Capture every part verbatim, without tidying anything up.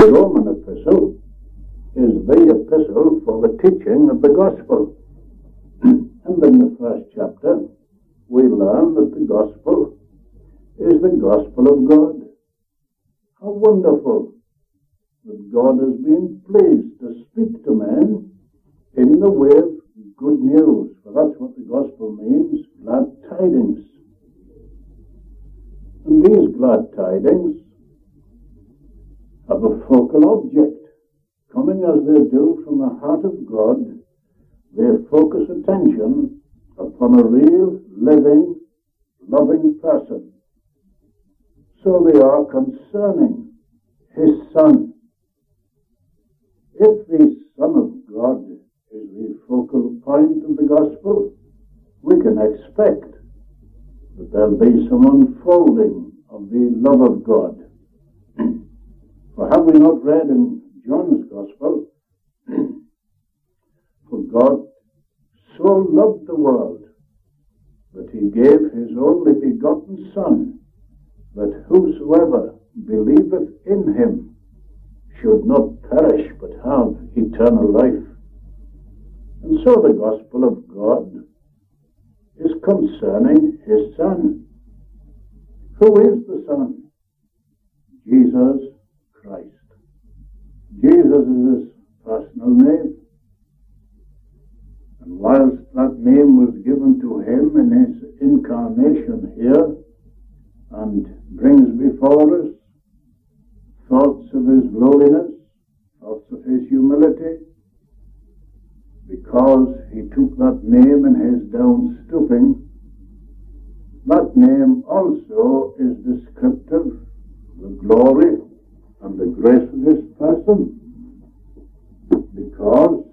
The Roman epistle is the epistle for the teaching of the gospel. And in the first chapter, we learn that the gospel is the gospel of God. How wonderful that God has been pleased to speak to men in the way of good news, for that's what the gospel means, glad tidings. And these glad tidings have a focal object. Coming as they do from the heart of God, they focus attention upon a real, living, loving person. So they are concerning his Son. If the Son of God is the focal point of the gospel, we can expect that there'll be some unfolding of the love of God. For have we not read in John's Gospel, for God so loved the world that he gave his only begotten Son, that whosoever believeth in him should not perish but have eternal life. And so the gospel of God is concerning his Son. Who is the Son? Jesus Christ. Jesus is his personal name. And whilst that name was given to him in his incarnation here, and brings before us thoughts of his lowliness, thoughts of his humility, because he took that name in his down stooping, that name also is descriptive of the glory and the grace of his person, because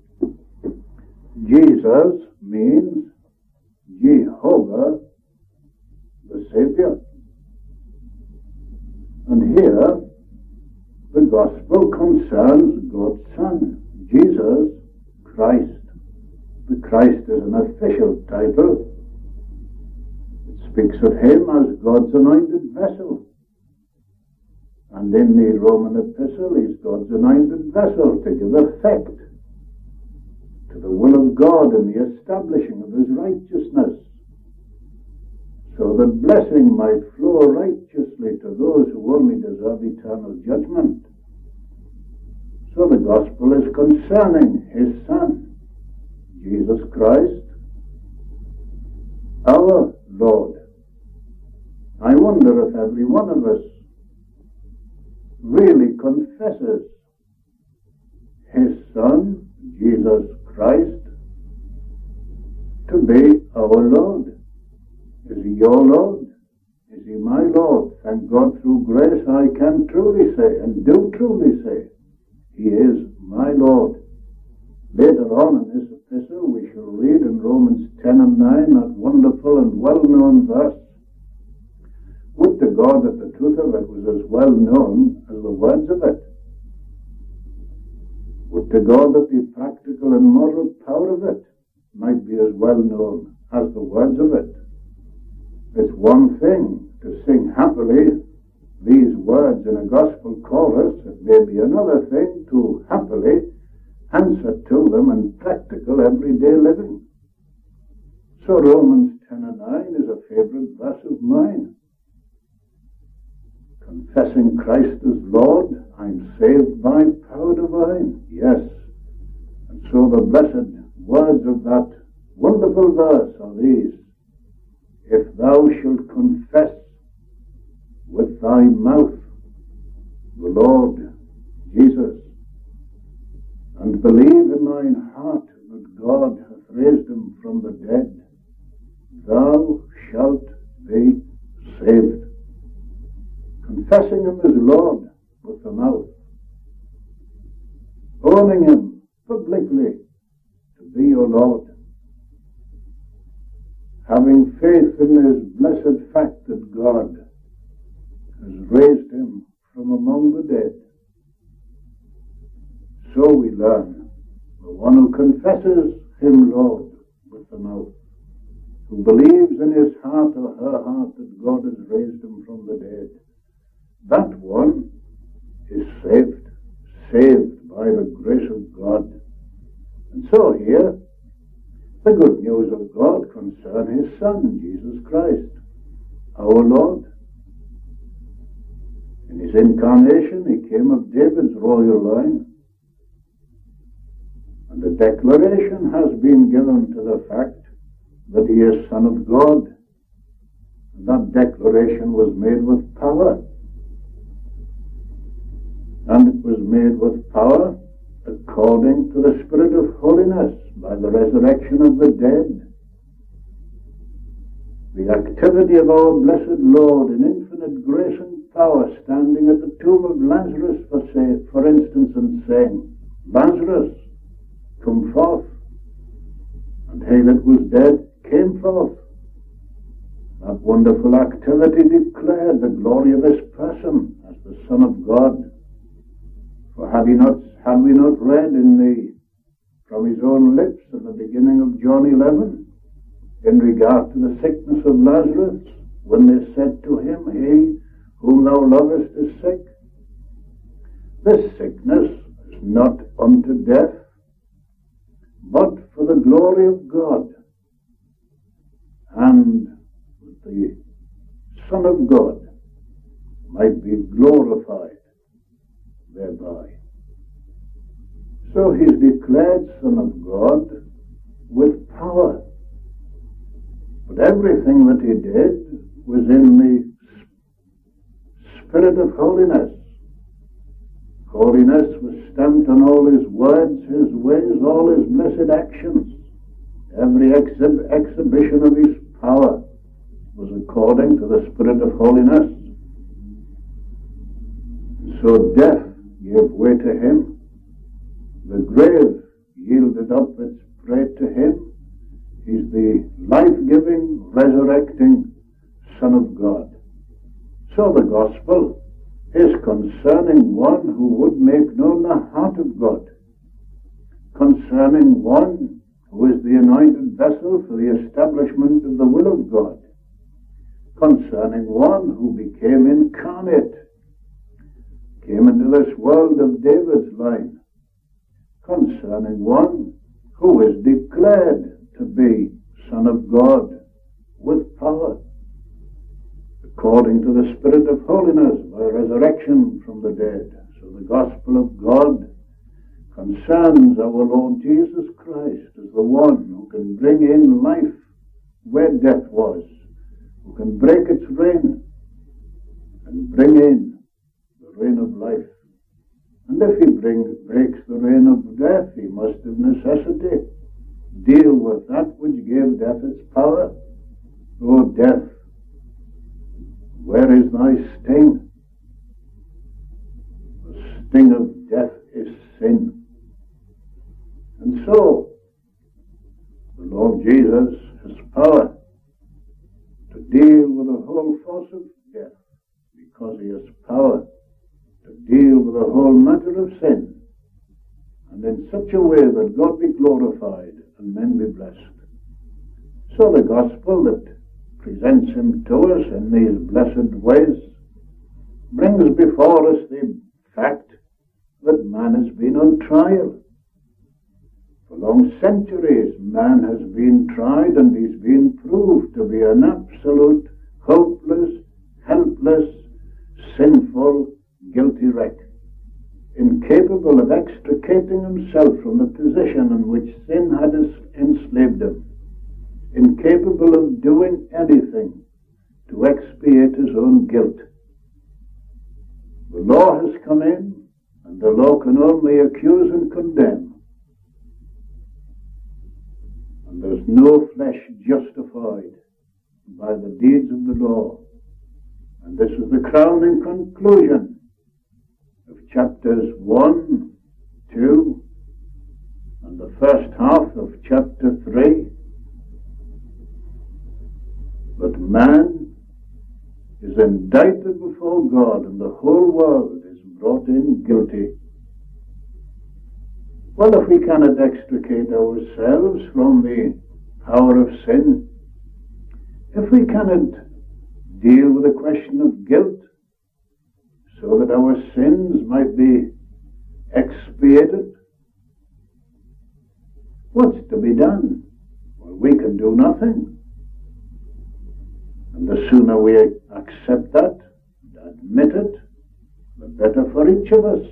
Jesus means Jehovah the Savior. And here the gospel concerns God's Son, Jesus Christ. The Christ is an official title. It speaks of him as God's anointed vessel. And in the Roman epistle, he's God's anointed vessel to give effect to the will of God in the establishing of his righteousness, so that blessing might flow righteously to those who only deserve eternal judgment. So the gospel is concerning his Son, Jesus Christ, our Lord. I wonder if every one of us really confesses his Son, Jesus Christ, to be our Lord. Is he your Lord? Is he my Lord? Thank God through grace I can truly say, and do truly say, he is my Lord. Later on in this epistle we shall read in Romans ten and nine that wonderful and well-known verse. Would to God that the truth of it was as well known as the words of it. Would to God that the practical and moral power of it might be as well known as the words of it. It's one thing to sing happily these words in a gospel chorus. It may be another thing to happily answer to them in practical everyday living. So Romans ten and nine is a favorite verse of mine. Confessing Christ as Lord, I'm saved by power divine. Yes. And so the blessed words of that wonderful verse are these: if thou shalt confess with thy mouth the Lord Jesus, and believe in thine heart that God hath raised him from the dead, thou shalt be saved. Confessing him as Lord with the mouth, owning him publicly to be your Lord, having faith in this blessed fact that God has raised him from among the dead. So we learn the one who confesses him Lord with the mouth, who believes in his heart or her heart that God has raised him from the dead, that one is saved. saved by the grace of God. And so here, the good news of God concerns his Son, Jesus Christ, our Lord. In his incarnation, he came of David's royal line. And a declaration has been given to the fact that he is Son of God. And that declaration was made with power. And it was made with power according to the Spirit of holiness by the resurrection of the dead. The activity of our blessed Lord in infinite grace and power, standing at the tomb of Lazarus, for, say, for instance, and saying, Lazarus, come forth. And he that was dead came forth. That wonderful activity declared the glory of his person as the Son of God. For had he not, had we not read in the, from his own lips at the beginning of John eleven, in regard to the sickness of Lazarus, when they said to him, He whom thou lovest is sick. This sickness is not unto death, but for the glory of God, and that the Son of God might be glorified thereby. So he's declared Son of God with power. But everything that he did was in the spirit of holiness. Holiness was stamped on all his words, his ways, all his blessed actions. Every exhib- exhibition of his power was according to the spirit of holiness. So death gave way to him. The grave yielded up its prey to him. He's the life-giving, resurrecting Son of God. So the gospel is concerning one who would make known the heart of God, concerning one who is the anointed vessel for the establishment of the will of God, concerning one who became incarnate, came into this world of David's line, concerning one who is declared to be Son of God with power, according to the Spirit of holiness by resurrection from the dead. So the gospel of God concerns our Lord Jesus Christ as the one who can bring in life where death was, who can break its reign and bring in the reign of life. And if he bring, breaks the reign of death, he must of necessity deal with that which gave death its power. O death, where is thy sting? The sting of death is sin. And so, the Lord Jesus has power to deal with the whole force of death, because he has power to deal with the whole matter of sin, and in such a way that God be glorified and men be blessed. So the gospel that presents him to us in these blessed ways brings before us the fact that man has been on trial. For long centuries man has been tried, and he's been proved to be an absolute, hopeless, helpless, sinful, guilty wreck, incapable of extricating himself from the position in which sin had enslaved him, incapable of doing anything to expiate his own guilt. The law has come in, and the law can only accuse and condemn. And there's no flesh justified by the deeds of the law. And this is the crowning conclusion of chapters one, two, and the first half of chapter three. But man is indicted before God, and the whole world is brought in guilty. Well, if we cannot extricate ourselves from the power of sin, if we cannot deal with the question of guilt, so that our sins might be expiated. What's to be done? Well, we can do nothing. And the sooner we accept that, admit it, the better for each of us.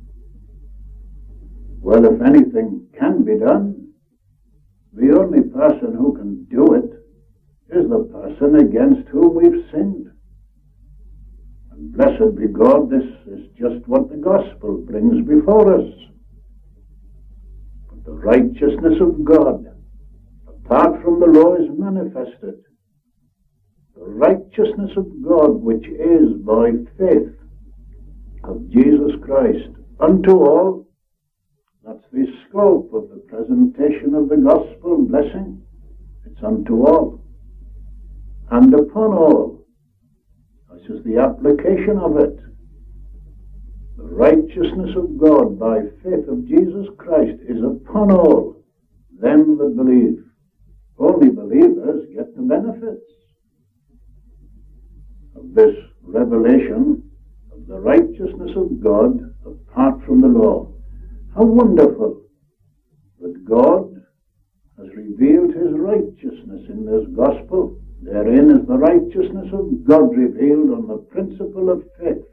Well, if anything can be done, the only person who can do it is the person against whom we've sinned. And blessed be God, this is just what the gospel brings before us. But the righteousness of God, apart from the law, is manifested. The righteousness of God, which is by faith of Jesus Christ unto all. That's the scope of the presentation of the gospel blessing. It's unto all and upon all. This is the application of it. The righteousness of God by faith of Jesus Christ is upon all them that believe. Only believers get the benefits of this revelation of the righteousness of God apart from the law. How wonderful that God has revealed his righteousness in this gospel. Therein is the righteousness of God revealed on the principle of faith.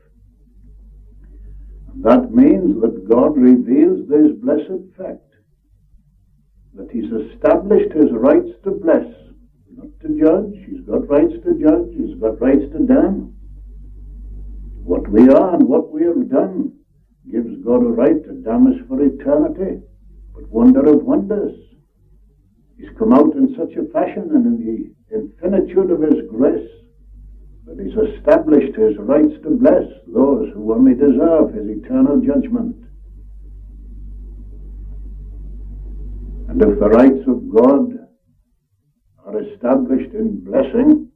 And that means that God reveals this blessed fact, that he's established his rights to bless, not to judge. He's got rights to judge, he's got rights to damn. What we are and what we have done gives God a right to damn us for eternity. But wonder of wonders, he's come out in such a fashion and in the infinitude of his grace that he's established his rights to bless those who only deserve his eternal judgment. And if the rights of God are established in blessing,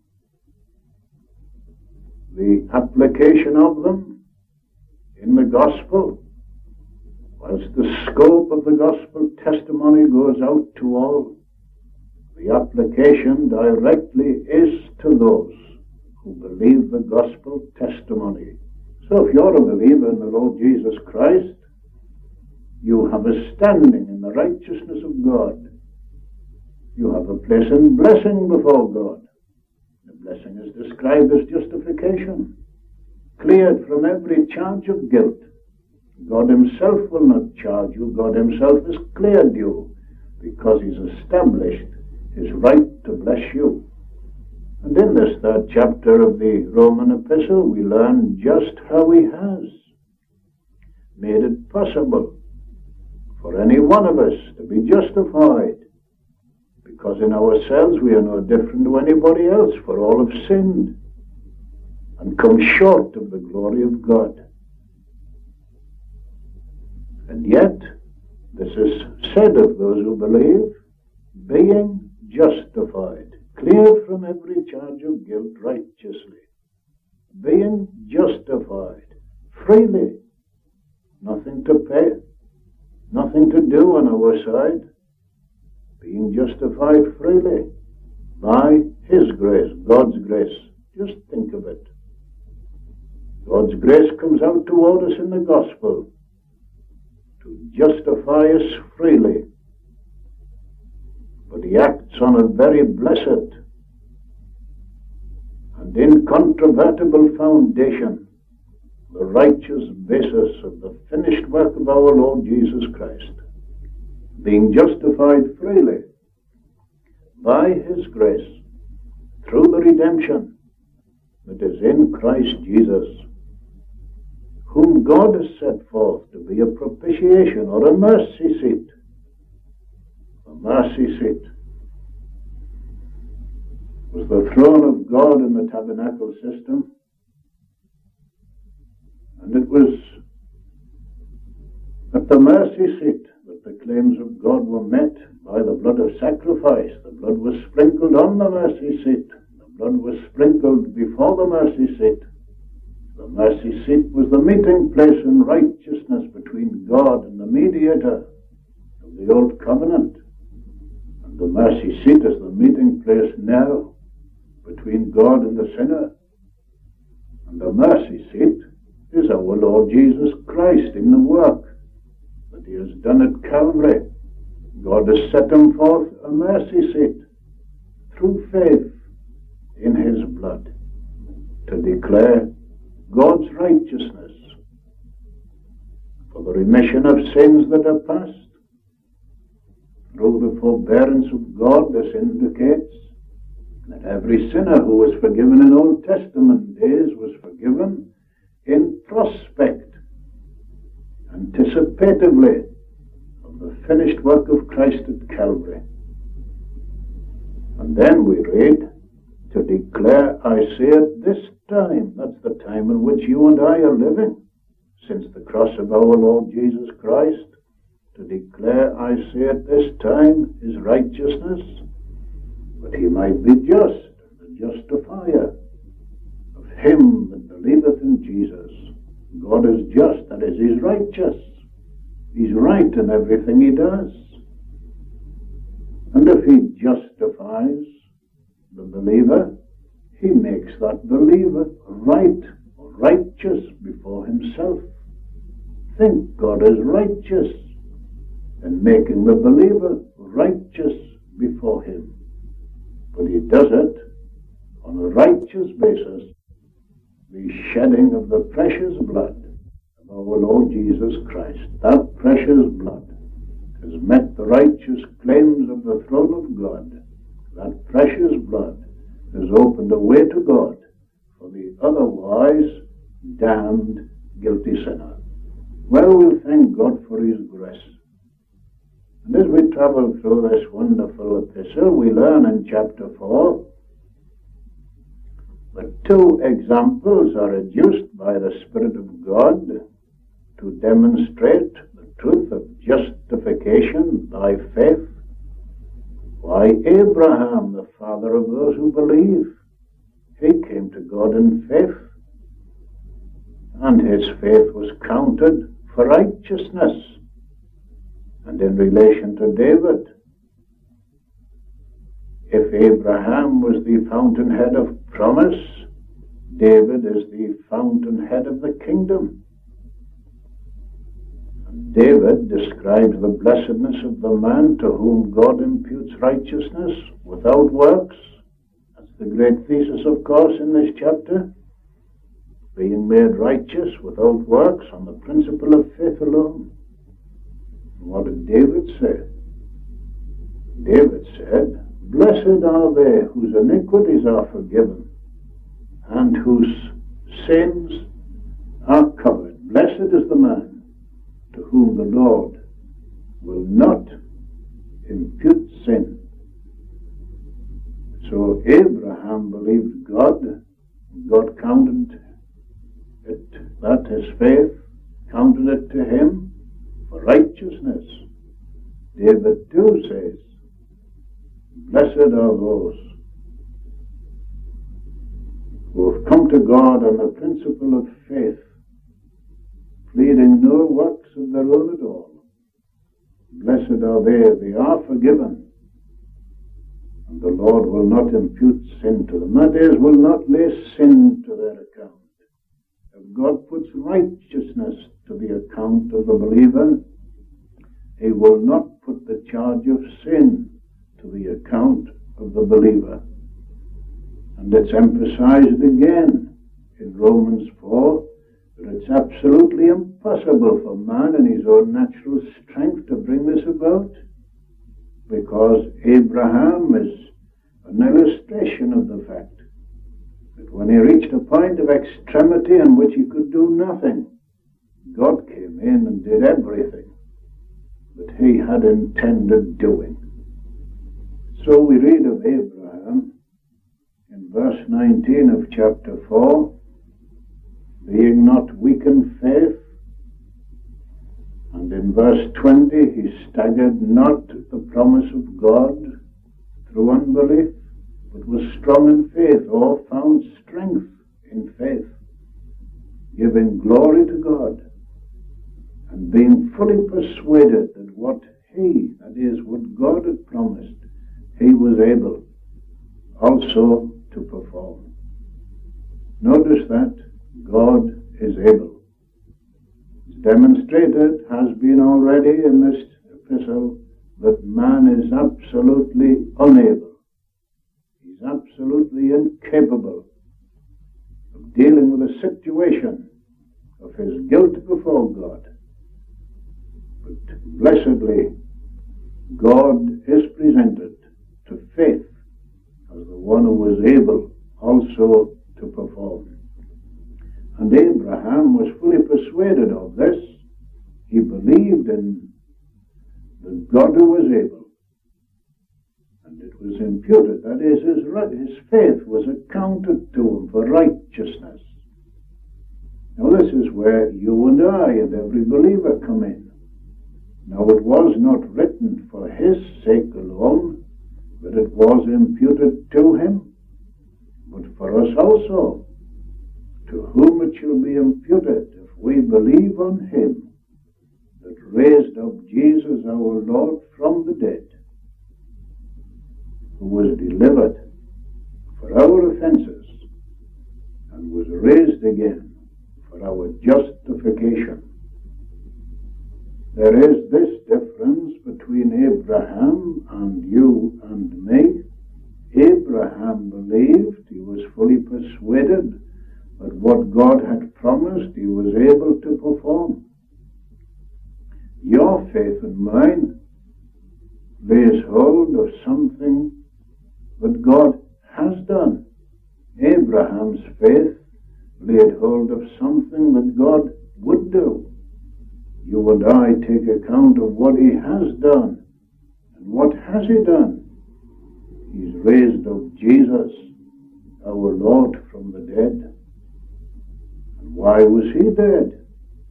the application of them in the gospel, whilst the scope of the gospel testimony goes out to all, the application directly is to those who believe the gospel testimony. So if you're a believer in the Lord Jesus Christ, you have a standing in the righteousness of God. You have a place in blessing before God. The blessing is described as justification, cleared from every charge of guilt. God himself will not charge you. God himself has cleared you because he's established his right to bless you. And in this third chapter of the Roman epistle, we learn just how he has made it possible for any one of us to be justified, because in ourselves we are no different to anybody else, for all have sinned and come short of the glory of God. And yet, this is said of those who believe, being justified, cleared from every charge of guilt righteously, being justified freely, nothing to pay, nothing to do on our side, being justified freely by his grace, God's grace. Just think of it. God's grace comes out toward us in the gospel to justify us freely. But he acts on a very blessed and incontrovertible foundation, the righteous basis of the finished work of our Lord Jesus Christ, being justified freely by his grace through the redemption that is in Christ Jesus, whom God has set forth to be a propitiation or a mercy seat. A mercy seat was the throne of God in the tabernacle system, and it was at the mercy seat that the claims of God were met by the blood of sacrifice. The blood was sprinkled on the mercy seat. The blood was sprinkled before the mercy seat. The mercy seat was the meeting place in righteousness between God and the mediator of the old covenant. And the mercy seat is the meeting place now between God and the sinner. And the mercy seat is our Lord Jesus Christ in the work that that he has done at Calvary. God has set him forth a mercy seat through faith in his blood to declare God's righteousness for the remission of sins that are past. Through the forbearance of God, this indicates that every sinner who was forgiven in Old Testament days was forgiven in prospect, anticipatively, of the finished work of Christ at Calvary. And then we read, to declare, I say at this time, that's the time in which you and I are living, since the cross of our Lord Jesus Christ, to declare, I say at this time, his righteousness, that he might be just, the justifier of him that believeth in Jesus. God is just, that is, he's righteous. He's right in everything he does. And if he justifies the believer, he makes that believer right or righteous before himself. Think God is righteous in making the believer righteous before him. But he does it on a righteous basis, the shedding of the precious blood of our Lord Jesus Christ. That precious blood has met the righteous claims of the throne of God. That precious blood has opened a way to God for the otherwise damned, guilty sinner. Well, we'll thank God for his grace. And as we travel through this wonderful epistle, we learn in chapter four that two examples are adduced by the Spirit of God to demonstrate the truth of justification by faith. Why, Abraham, the father of those who believe, he came to God in faith, and his faith was counted for righteousness. And in relation to David, if Abraham was the fountainhead of promise, David is the fountainhead of the kingdom. And David describes the blessedness of the man to whom God imputes righteousness without works. That's the great thesis, of course, in this chapter. Being made righteous without works on the principle of faith alone. What did David say? David said, blessed are they whose iniquities are forgiven and whose sins are covered. Blessed is the man to whom the Lord will not impute sin. So Abraham believed God. God counted it, that his faith, counted it to him for righteousness. David too says, blessed are those who have come to God on the principle of faith, pleading no works of their own at all. Blessed are they, they are forgiven, and the Lord will not impute sin to them. That is, will not lay sin to their account. If God puts righteousness to the account of the believer, he will not put the charge of sin to the account of the believer. And it's emphasized again in Romans four that it's absolutely impossible for man in his own natural strength to bring this about, because Abraham is an illustration of the fact that when he reached a point of extremity in which he could do nothing, God came in and did everything that he had intended doing. So we read of Abraham in verse nineteen of chapter four, being not weak in faith, and in verse twenty, he staggered not at the promise of God through unbelief, but was strong in faith, or found strength in faith, giving glory to God, and being fully persuaded that what he, that is, what God had promised, he was able also to perform. Notice that God is able. It's demonstrated, has been already in this epistle, that man is absolutely unable. He's absolutely incapable of dealing with a situation of his guilt before God. But blessedly, God is presented to faith as the one who was able also to perform. And Abraham was fully persuaded of this. He believed in the God who was able. And it was imputed, that is, his, his faith was accounted to him for righteousness. Now this is where you and I and every believer come in. Now it was not written for his sake alone, but it was imputed to him, but for us also, to whom it shall be imputed if we believe on him that raised up Jesus our Lord from the dead, who was delivered for our offenses and was raised again for our justification. There is this difference between Abraham and you and me. Abraham believed, he was fully persuaded that what God had promised he was able to perform. Your faith and mine lays hold of something that God has done. Abraham's faith laid hold of something that God would do. You and I take account of what he has done. And what has he done? He's raised up Jesus, our Lord, from the dead. And why was he dead?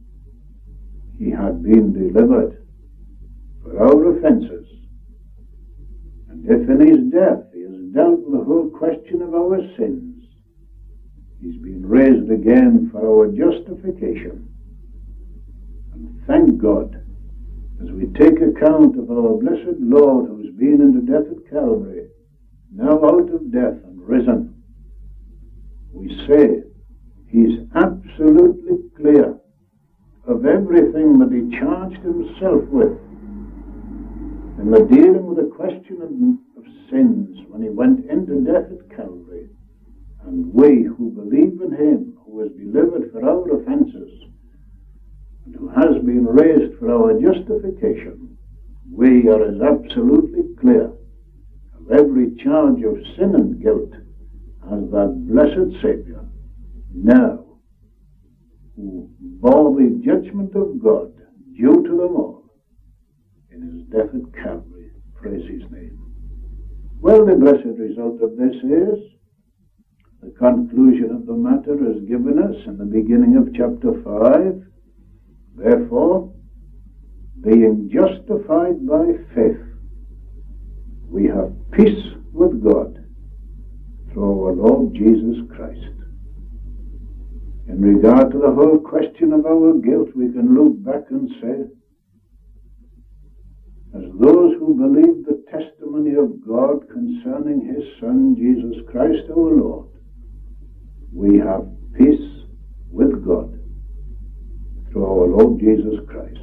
He had been delivered for our offenses. And if in his death he has dealt with the whole question of our sins, he's been raised again for our justification. And thank God, as we take account of our blessed Lord who has been into death at Calvary, now out of death and risen, we say he's absolutely clear of everything that he charged himself with in the dealing with the question of, of sins when he went into death at Calvary. And we who believe in him, who was delivered for our offenses, and who has been raised for our justification, we are as absolutely clear of every charge of sin and guilt as that blessed Savior, now, who bore the judgment of God due to them all in his death at Calvary. Praise his name. Well, the blessed result of this is the conclusion of the matter is given us in the beginning of chapter five. Therefore, being justified by faith, we have peace with God through our Lord Jesus Christ. In regard to the whole question of our guilt, we can look back and say, as those who believe the testimony of God concerning his Son, Jesus Christ our Lord, we have peace with God through our Lord Jesus Christ.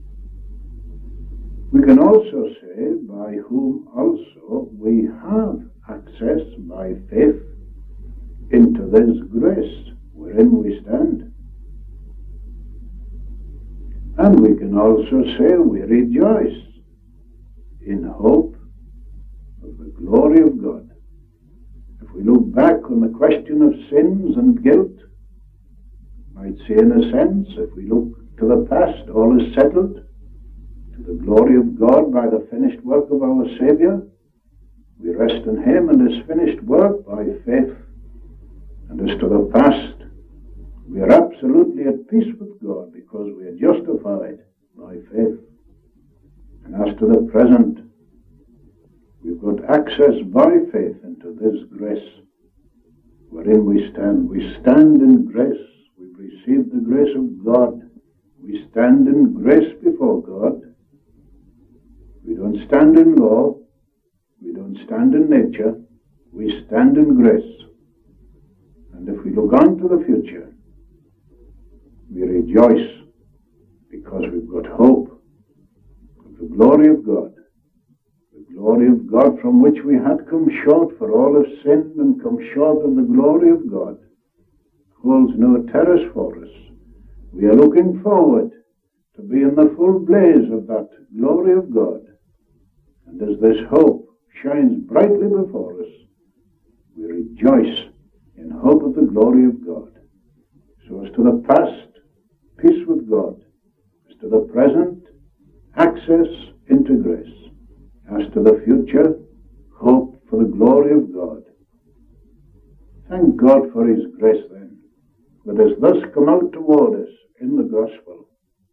We can also say, by whom also we have access by faith into this grace wherein we stand. And we can also say we rejoice in hope of the glory of God. If we look back on the question of sins and guilt, might say in a sense, if we look to the past, all is settled to the glory of God by the finished work of our Savior. We rest in him and his finished work by faith. And as to the past, we are absolutely at peace with God because we are justified by faith. And as to the present, we've got access by faith into this grace wherein we stand. We stand in grace. We've received the grace of God. We stand in grace before God. We don't stand in law. We don't stand in nature. We stand in grace. And if we look on to the future, we rejoice because we've got hope of the glory of God. The glory of God from which we had come short, for all have sinned and come short of the glory of God, holds no terrors for us. We are looking forward to be in the full blaze of that glory of God. And as this hope shines brightly before us, we rejoice in hope of the glory of God. So as to the past, peace with God. As to the present, access into grace. As to the future, hope for the glory of God. Thank God for his grace then, that has thus come out toward us in the gospel.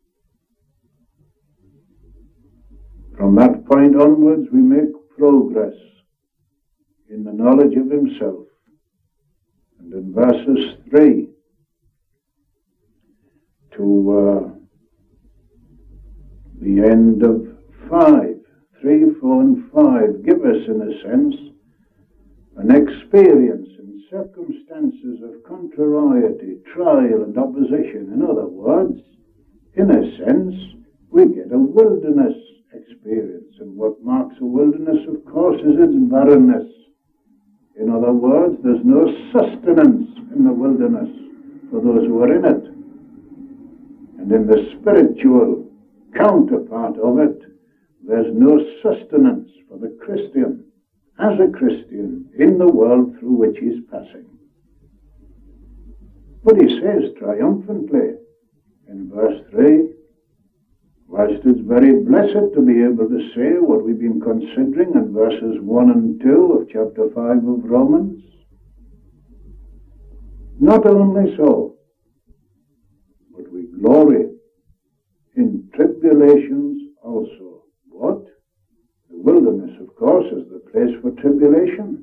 From that point onwards we make progress in the knowledge of himself. And in verses three to uh, the end of five, three, four and five give us in a sense an experience in circumstances of contrariety, trial and opposition. In other words, in a sense, we get a wilderness experience. And what marks a wilderness, of course, is its barrenness. In other words, there's no sustenance in the wilderness for those who are in it. And in the spiritual counterpart of it, there's no sustenance for the Christian, as a Christian, in the world through which he's passing. But he says triumphantly in verse three, whilst it's very blessed to be able to say what we've been considering in verses one and two of chapter five of Romans, not only so, but we glory in tribulations also. What? The wilderness, of course, is the place for tribulation.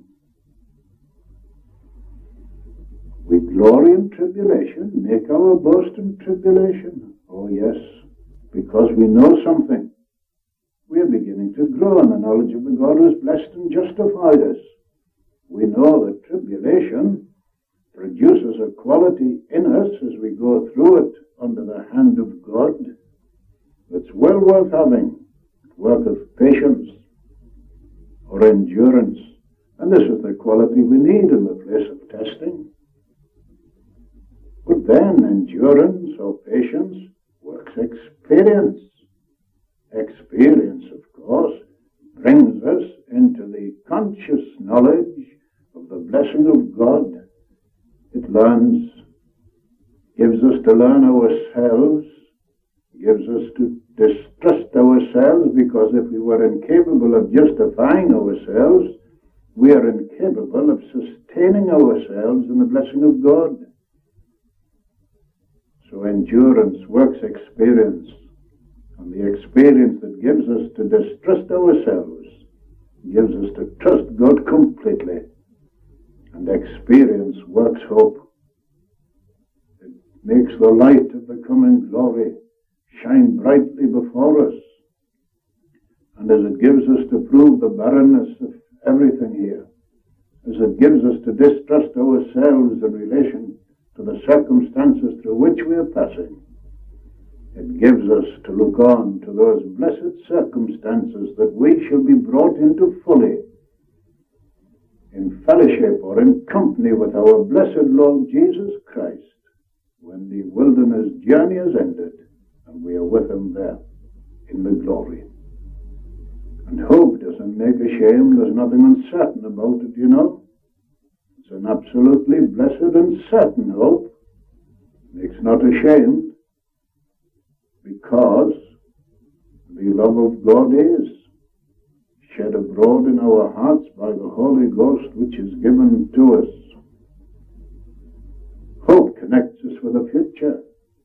We glory in tribulation, make our boast in tribulation. Oh yes, because we know something. We are beginning to grow in the knowledge of the God who has blessed and justified us. We know that tribulation produces a quality in us as we go through it under the hand of God that's well worth having. Work of patience or endurance. And this is the quality we need in the place of testing. But then endurance or patience works experience. Experience, of course, brings us into the conscious knowledge of the blessing of God. It learns, gives us to learn ourselves, gives us to distrust ourselves, because if we were incapable of justifying ourselves, we are incapable of sustaining ourselves in the blessing of God. So endurance works experience, and the experience that gives us to distrust ourselves gives us to trust God completely, and experience works hope. It makes the light of the coming glory shine brightly before us, and as it gives us to prove the barrenness of everything here, as it gives us to distrust ourselves in relation to the circumstances through which we are passing, it gives us to look on to those blessed circumstances that we shall be brought into fully in fellowship or in company with our blessed Lord Jesus Christ when the wilderness journey is ended and we are with him there in the glory. And hope doesn't make ashamed. There's nothing uncertain about it, you know. It's an absolutely blessed and certain hope. Makes not ashamed, because the love of God is shed abroad in our hearts by the Holy Ghost, which is given to us. Hope connects us with the future.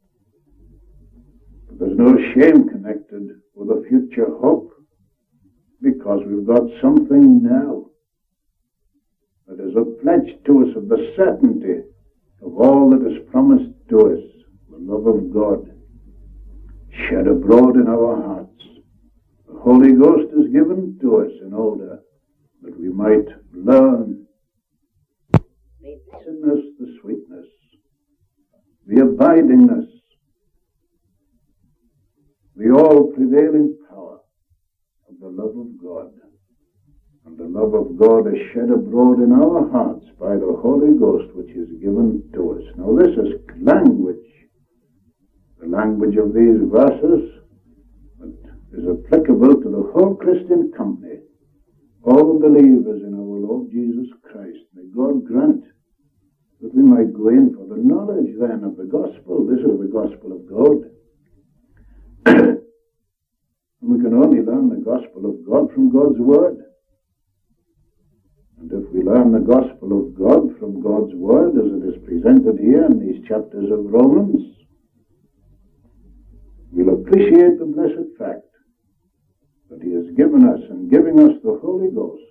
But there's no shame connected with a future hope, because we've got something now that is a pledge to us of the certainty of all that is promised to us, the love of God shed abroad in our hearts. The Holy Ghost is given to us in order that we might learn the blessedness, the sweetness, the abidingness the all-prevailing power of the love of God. And the love of God is shed abroad in our hearts by the Holy Ghost, which is given to us. Now this is language, the language of these verses, that is applicable to the whole Christian company, all believers in our Lord Jesus Christ. May God grant that we might go in for the knowledge then of the gospel. This is the gospel of God. And we can only learn the gospel of God from God's word. And if we learn the gospel of God from God's word as it is presented here in these chapters of Romans, we'll appreciate the blessed fact that he has given us, and giving us the Holy Ghost,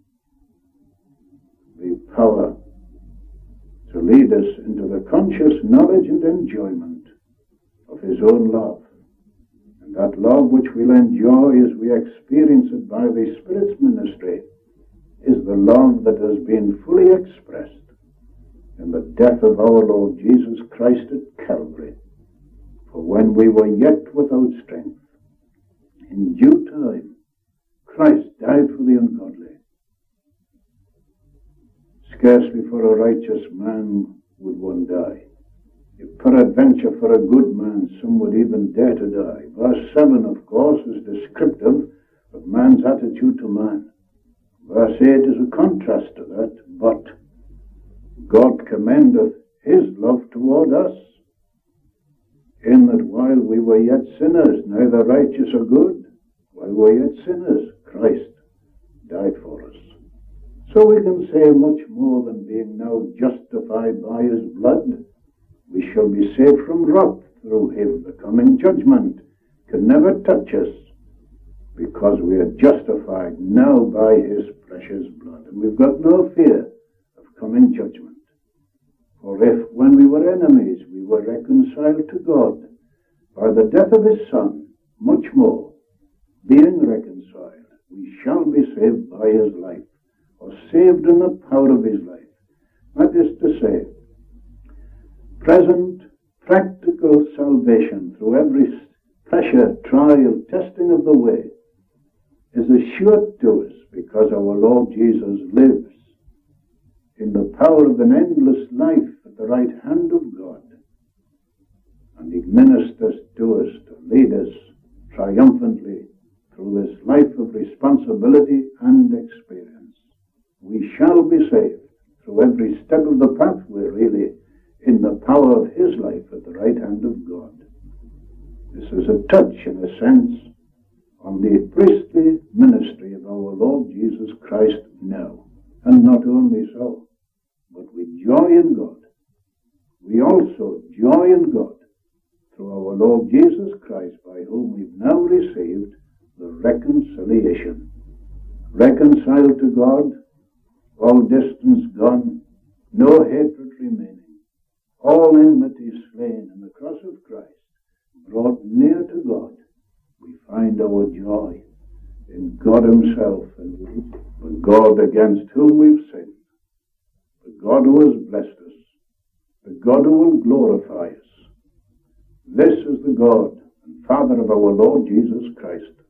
the power to lead us into the conscious knowledge and enjoyment of his own love. And that love which we'll enjoy as we experience it by the Spirit's ministry is the love that has been fully expressed in the death of our Lord Jesus Christ at Calvary. For when we were yet without strength, in due time, Christ died for the ungodly. Scarcely for a righteous man would one die. If peradventure for a good man some would even dare to die. Verse seven, of course, is descriptive of man's attitude to man. Verse eight is a contrast to that. But God commendeth his love toward us, in that while we were yet sinners, neither righteous or good, while we were yet sinners, Christ died for us. So we can say much more than being now justified by his blood. We shall be saved from wrath through him. The coming judgment can never touch us, because we are justified now by his precious blood. And we've got no fear of coming judgment. For if, when we were enemies, we were reconciled to God by the death of his Son, much more, being reconciled, we shall be saved by his life, or saved in the power of his life. That is to say, present practical salvation through every pressure, trial, testing of the way is assured to us because our Lord Jesus lives in the power of an endless life at the right hand of God, and he ministers to us to lead us triumphantly through this life of responsibility and experience. We shall be saved through every step of the pathway, really, in the power of his life at the right hand of God. This is a touch, in a sense, on the priestly ministry of our Lord Jesus Christ now. And not only so, but we joy in God. We also joy in God through our Lord Jesus Christ, by whom we've now received the reconciliation. Reconciled to God, all distance gone, no hatred remaining, all enmity slain in the cross of Christ, brought near to God. We find our joy in God himself, and the God against whom we've sinned, the God who has blessed us, the God who will glorify us. This is the God and Father of our Lord Jesus Christ.